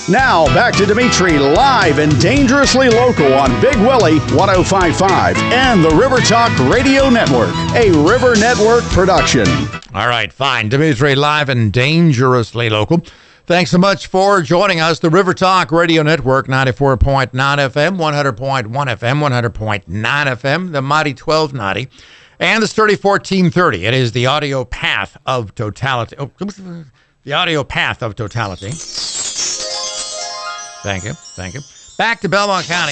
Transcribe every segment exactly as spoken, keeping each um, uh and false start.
Now, back to Dimitri, live and dangerously local on Big Willie one oh five point five and the River Talk Radio Network, a River Network production. All right, fine. Dimitri, live and dangerously local. Thanks so much for joining us. The River Talk Radio Network, ninety-four point nine F M, one hundred point one F M, one hundred point nine F M, the mighty twelve ninety, and the sturdy fourteen thirty. It is the audio path of totality. Oh, the audio path of totality. Thank you. Thank you. Back to Belmont County.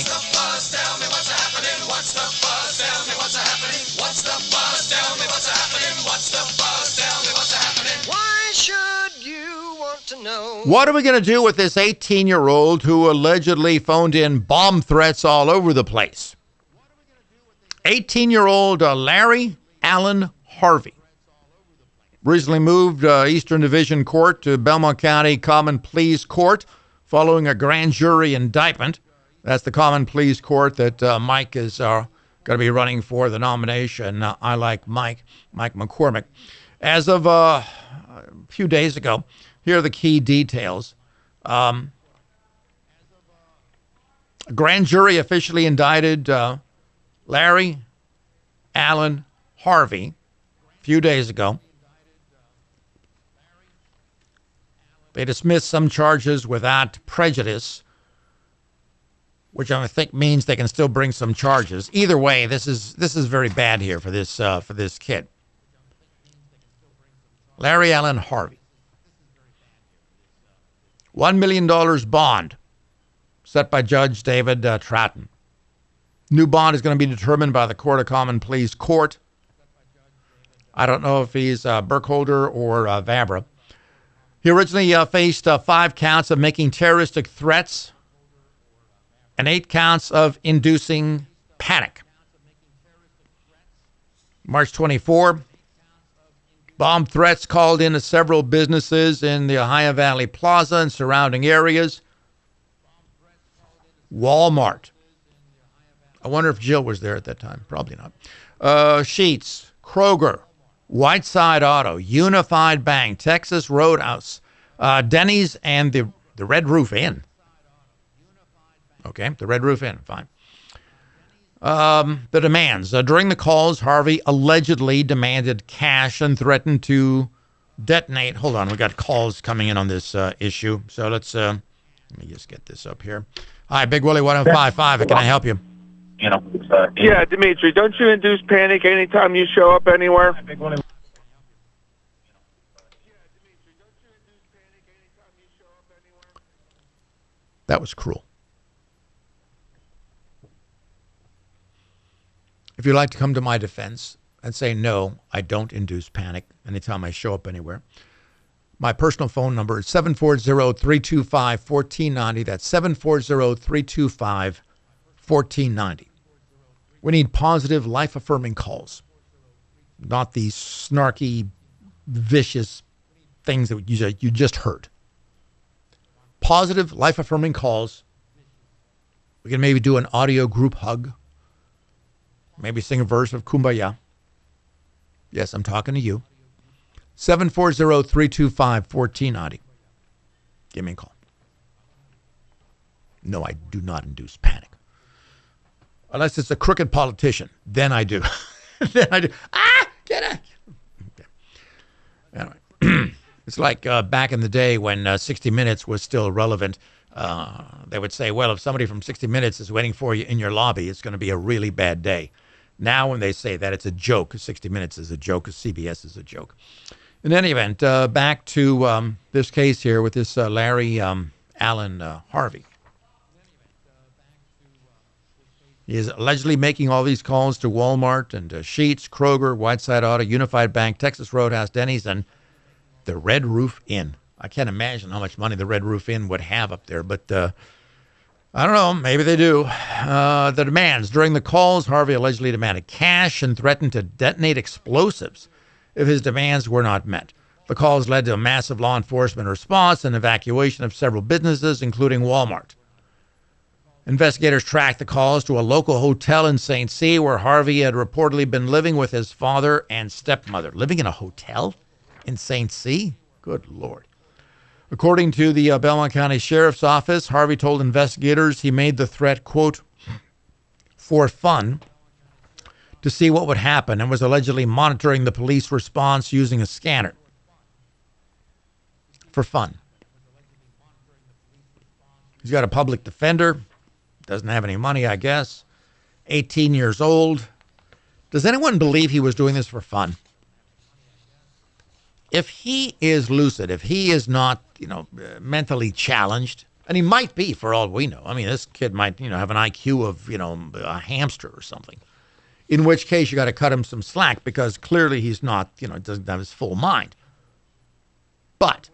Why should you want to know? What are we going to do with this eighteen-year-old who allegedly phoned in bomb threats all over the place? eighteen-year-old uh, Larry Allen Harvey recently moved uh, Eastern Division Court to Belmont County Common Pleas Court following a grand jury indictment. That's the Common Pleas Court that uh, Mike is uh, going to be running for the nomination. Uh, I like Mike, Mike McCormick. As of uh, a few days ago, here are the key details. Um, a grand jury officially indicted uh, Larry Allen Harvey a few days ago. They dismissed some charges without prejudice, which I think means they can still bring some charges. Either way, this is this is very bad here for this uh, for this kid. Larry Allen Harvey. One million dollars bond set by Judge David uh, Troughton. New bond is going to be determined by the Court of Common Pleas Court. I don't know if he's uh, Burkholder or uh, Vabra. He originally uh, faced uh, five counts of making terroristic threats and eight counts of inducing panic. March twenty-fourth, bomb threats called into several businesses in the Ohio Valley Plaza and surrounding areas. Walmart. I wonder if Jill was there at that time. Probably not. Uh, Sheetz, Kroger, Whiteside Auto, Unified Bank, Texas Roadhouse, uh, Denny's, and the, the Red Roof Inn. Okay, the Red Roof Inn, fine. Um, the demands. Uh, during the calls, Harvey allegedly demanded cash and threatened to detonate. Hold on, we got calls coming in on this uh, issue. So let's, uh, let me just get this up here. Hi, Big Willie one oh five point five. Can I help you? You know, uh, yeah, Dimitri, don't you induce panic anytime you show up anywhere? That was cruel. If you'd like to come to my defense and say, no, I don't induce panic anytime I show up anywhere, my personal phone number is seven four zero, three two five, one four nine zero. That's seven four zero, three two five, one four nine zero. We need positive, life-affirming calls, not these snarky, vicious things that you, you just heard. Positive, life-affirming calls. We can maybe do an audio group hug. Maybe sing a verse of Kumbaya. Yes, I'm talking to you. seven four zero, three two five, one four nine zero. Give me a call. No, I do not induce panic. Unless it's a crooked politician. Then I do. then I do. Ah! Get it! Okay. Anyway. It's like uh, back in the day when uh, sixty minutes was still relevant. Uh, they would say, well, if somebody from sixty minutes is waiting for you in your lobby, it's going to be a really bad day. Now when they say that, it's a joke. sixty minutes is a joke. C B S is a joke. In any event, uh, back to um, this case here with this uh, Larry um, Allen uh, Harvey. He is allegedly making all these calls to Walmart and uh, Sheetz, Kroger, Whiteside Auto, Unified Bank, Texas Roadhouse, Denny's, and the Red Roof Inn. I can't imagine how much money the Red Roof Inn would have up there, but uh, I don't know. Maybe they do. Uh, the demands. During the calls, Harvey allegedly demanded cash and threatened to detonate explosives if his demands were not met. The calls led to a massive law enforcement response and evacuation of several businesses, including Walmart. Investigators tracked the calls to a local hotel in Saint C, where Harvey had reportedly been living with his father and stepmother. Living in a hotel in Saint C? Good Lord. According to the uh, Belmont County Sheriff's Office, Harvey told investigators he made the threat, quote, for fun, to see what would happen, and was allegedly monitoring the police response using a scanner. For fun. He's got a public defender. Doesn't have any money, I guess. eighteen years old. Does anyone believe he was doing this for fun? If he is lucid, if he is not, you know, mentally challenged, and he might be for all we know. I mean, this kid might, you know, have an I Q of, you know, a hamster or something. In which case you got to cut him some slack because clearly he's not, you know, doesn't have his full mind. But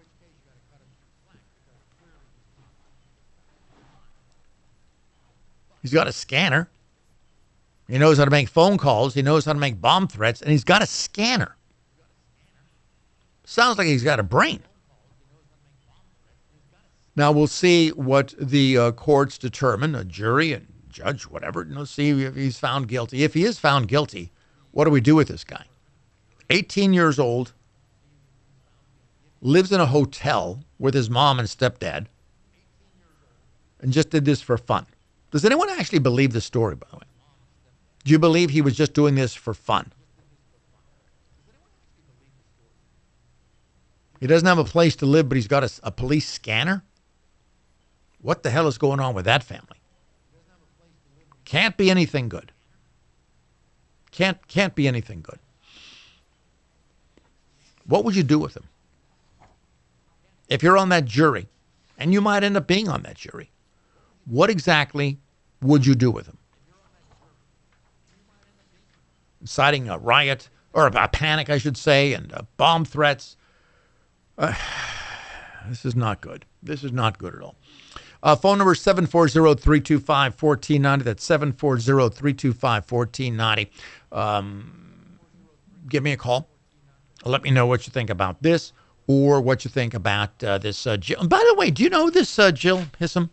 he's got a scanner. He knows how to make phone calls. He knows how to make bomb threats, and he's got a scanner. Sounds like he's got a brain. Now we'll see what the uh, courts determine, a jury and judge, whatever. You know, see if he's found guilty. If he is found guilty, what do we do with this guy? eighteen years old, lives in a hotel with his mom and stepdad, and just did this for fun. Does anyone actually believe this story, by the way? Do you believe he was just doing this for fun? He doesn't have a place to live, but he's got a, a police scanner? What the hell is going on with that family? Can't be anything good. Can't can't be anything good. What would you do with him? If you're on that jury, and you might end up being on that jury, what exactly would you do with him? Inciting a riot, or a panic, I should say, and uh, bomb threats. Uh, this is not good. This is not good at all. Uh, phone number seven four zero, three two five, one four nine zero. That's seven four zero, three two five, one four nine zero. Um, give me a call. Let me know what you think about this or what you think about uh, this. Uh, Jill. And by the way, do you know this uh, Jill Hissam?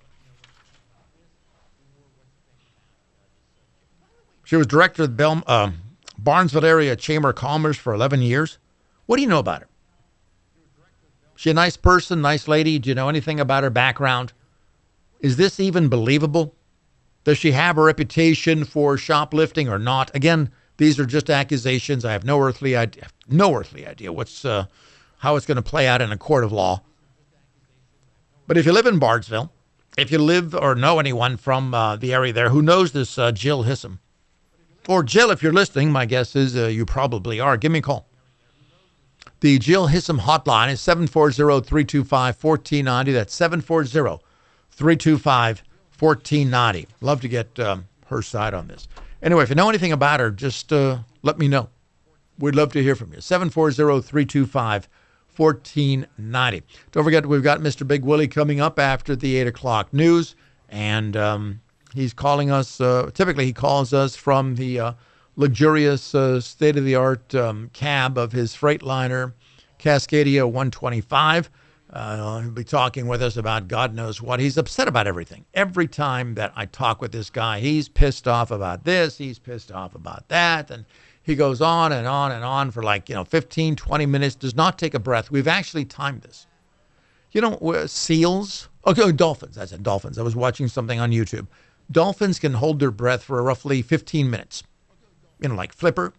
She was director of the Bel- uh, Barnesville Area Chamber of Commerce for eleven years. What do you know about her? She a nice person, nice lady? Do you know anything about her background? Is this even believable? Does she have a reputation for shoplifting or not? Again, these are just accusations. I have no earthly idea, no earthly idea what's uh, how it's going to play out in a court of law. But if you live in Bardesville, if you live or know anyone from uh, the area there who knows this uh, Jill Hissam, or Jill, if you're listening, my guess is uh, you probably are. Give me a call. The Jill Hissam hotline is seven four zero, three two five, one four nine zero. That's seven four zero, three two five, one four nine zero. Love to get um, her side on this. Anyway, if you know anything about her, just uh, let me know. We'd love to hear from you. seven four zero, three two five, one four nine zero. Don't forget, we've got Mister Big Willie coming up after the eight o'clock news. And um, he's calling us, uh, typically he calls us from the uh, luxurious, uh, state-of-the-art um, cab of his Freightliner Cascadia one twenty-five. Uh, he'll be talking with us about God knows what. He's upset about everything. Every time that I talk with this guy, he's pissed off about this, he's pissed off about that, and he goes on and on and on for like, you know, fifteen, twenty minutes, does not take a breath. We've actually timed this. You know, uh, seals, okay, dolphins, I said dolphins. I was watching something on YouTube. Dolphins can hold their breath for roughly fifteen minutes. You know, like Flipper.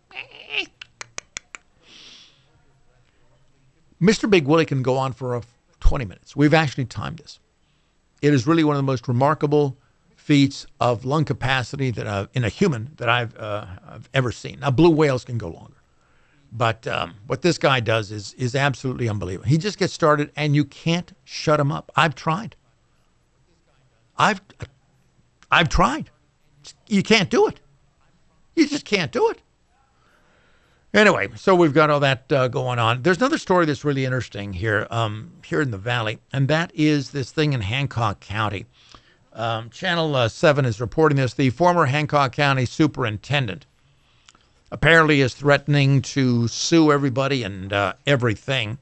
Mister Big Willie can go on for a twenty minutes. We've actually timed this. It is really one of the most remarkable feats of lung capacity that I've, in a human that I've, uh, I've ever seen. Now, blue whales can go longer. But um, what this guy does is is absolutely unbelievable. He just gets started, and you can't shut him up. I've tried. I've I've tried. You can't do it. You just can't do it. Anyway, so we've got all that uh, going on. There's another story that's really interesting here, um, here in the Valley, and that is this thing in Hancock County. Um, Channel uh, seven is reporting this. The former Hancock County superintendent apparently is threatening to sue everybody and uh, everything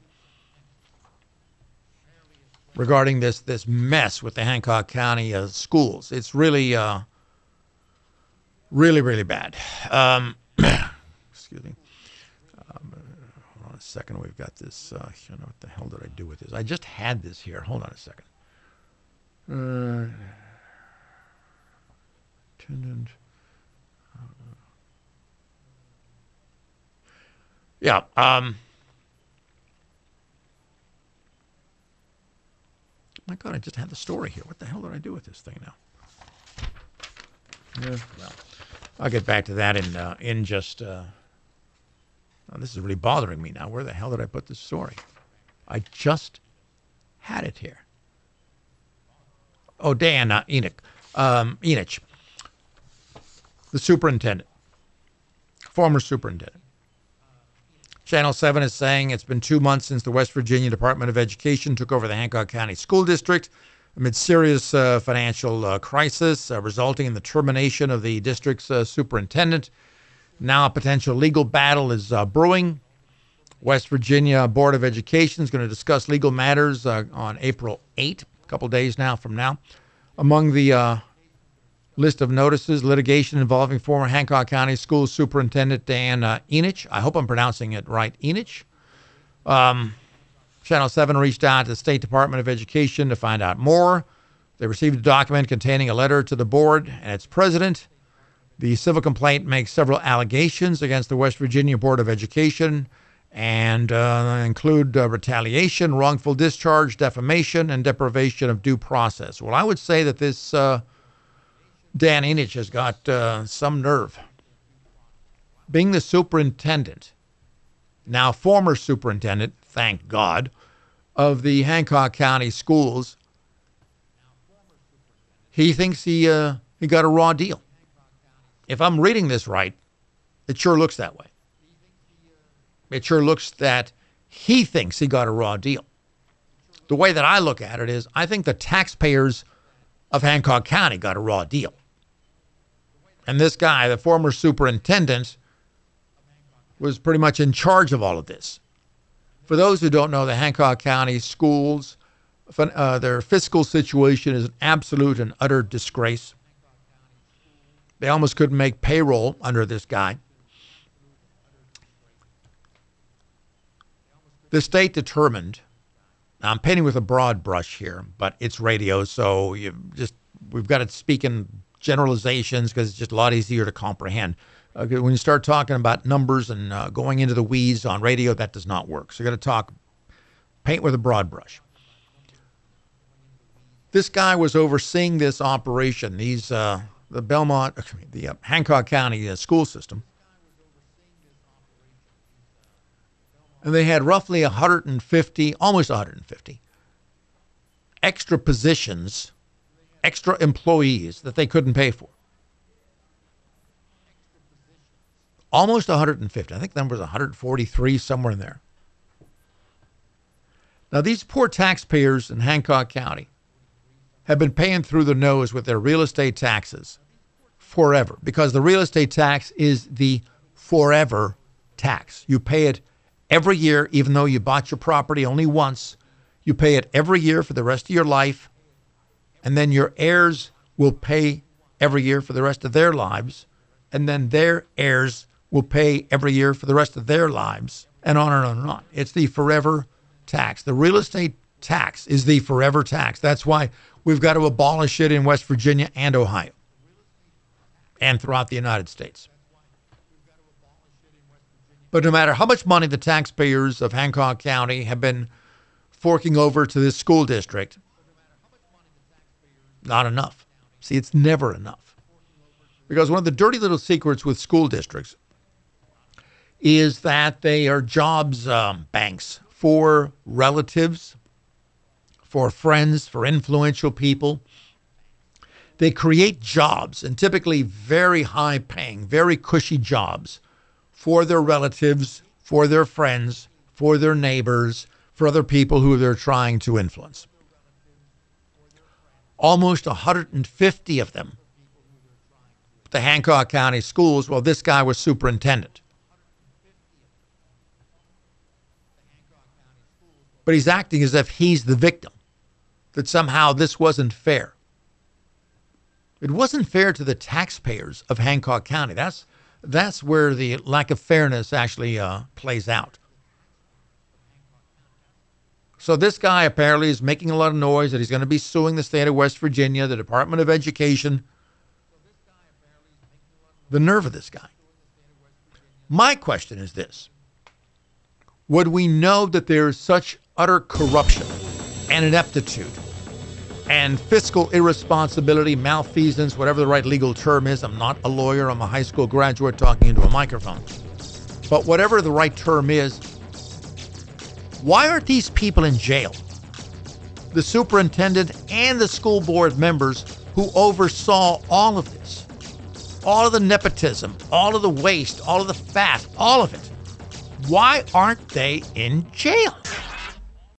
regarding this this mess with the Hancock County uh, schools. It's really, uh, really, really bad. Um, excuse me. second. We've got this. Uh, you know, what the hell did I do with this? I just had this here. Hold on a second. Uh, attendant. Uh, yeah. Um, my God, I just had the story here. What the hell did I do with this thing now? Yeah, well, I'll get back to that in uh, in just. Uh, oh, this is really bothering me now. Where the hell did I put this story? I just had it here. Oh, Dan uh, Enoch, um, Enoch, the superintendent, former superintendent. Channel seven is saying it's been two months since the West Virginia Department of Education took over the Hancock County School District amid serious uh, financial uh, crisis uh, resulting in the termination of the district's uh, superintendent. Now a potential legal battle is uh, brewing. West Virginia Board of Education is going to discuss legal matters uh, on April eighth, a couple days now from now. Among the uh, list of notices, litigation involving former Hancock County School Superintendent Dan uh, Enoch. I hope I'm pronouncing it right, Enoch. Um, Channel seven reached out to the State Department of Education to find out more. They received a document containing a letter to the board and its president. The civil complaint makes several allegations against the West Virginia Board of Education and uh, include uh, retaliation, wrongful discharge, defamation, and deprivation of due process. Well, I would say that this uh, Dan Enoch has got uh, some nerve. Being the superintendent, now former superintendent, thank God, of the Hancock County schools, he thinks he uh, he got a raw deal. If I'm reading this right, it sure looks that way. It sure looks that he thinks he got a raw deal. The way that I look at it is, I think the taxpayers of Hancock County got a raw deal. And this guy, the former superintendent, was pretty much in charge of all of this. For those who don't know, the Hancock County schools, uh, their fiscal situation is an absolute and utter disgrace. They almost couldn't make payroll under this guy. The state determined, now I'm painting with a broad brush here, but it's radio, so you just we've got to speak in generalizations because it's just a lot easier to comprehend. Uh, when you start talking about numbers and uh, going into the weeds on radio, that does not work. So you got to talk, paint with a broad brush. This guy was overseeing this operation, these uh, the Belmont, the uh, Hancock County uh, school system. And they had roughly one hundred fifty, almost one hundred fifty, extra positions, extra employees that they couldn't pay for. Almost one hundred fifty. I think the number was one hundred forty-three, somewhere in there. Now, these poor taxpayers in Hancock County have been paying through the nose with their real estate taxes forever, because the real estate tax is the forever tax. You pay it every year, even though you bought your property only once. You pay it every year for the rest of your life, and then your heirs will pay every year for the rest of their lives, and then their heirs will pay every year for the rest of their lives, and on and on and on. It's the forever tax. The real estate tax is the forever tax. That's why we've got to abolish it in West Virginia and Ohio and throughout the United States. But no matter how much money the taxpayers of Hancock County have been forking over to this school district, not enough. See, it's never enough. Because one of the dirty little secrets with school districts is that they are jobs um, banks for relatives, for friends, for influential people. They create jobs, and typically very high-paying, very cushy jobs for their relatives, for their friends, for their neighbors, for other people who they're trying to influence. Almost one hundred fifty of them. The Hancock County schools, well, this guy was superintendent. But he's acting as if he's the victim, that somehow this wasn't fair. It wasn't fair to the taxpayers of Hancock County. That's that's where the lack of fairness actually uh, plays out. So this guy apparently is making a lot of noise that he's going to be suing the state of West Virginia, the Department of Education. The nerve of this guy. My question is this. Would we know that there is such utter corruption and ineptitude and fiscal irresponsibility, malfeasance, whatever the right legal term is? I'm not a lawyer. I'm a high school graduate talking into a microphone. But whatever the right term is, why aren't these people in jail? The superintendent and the school board members who oversaw all of this, all of the nepotism, all of the waste, all of the fat, all of it. Why aren't they in jail?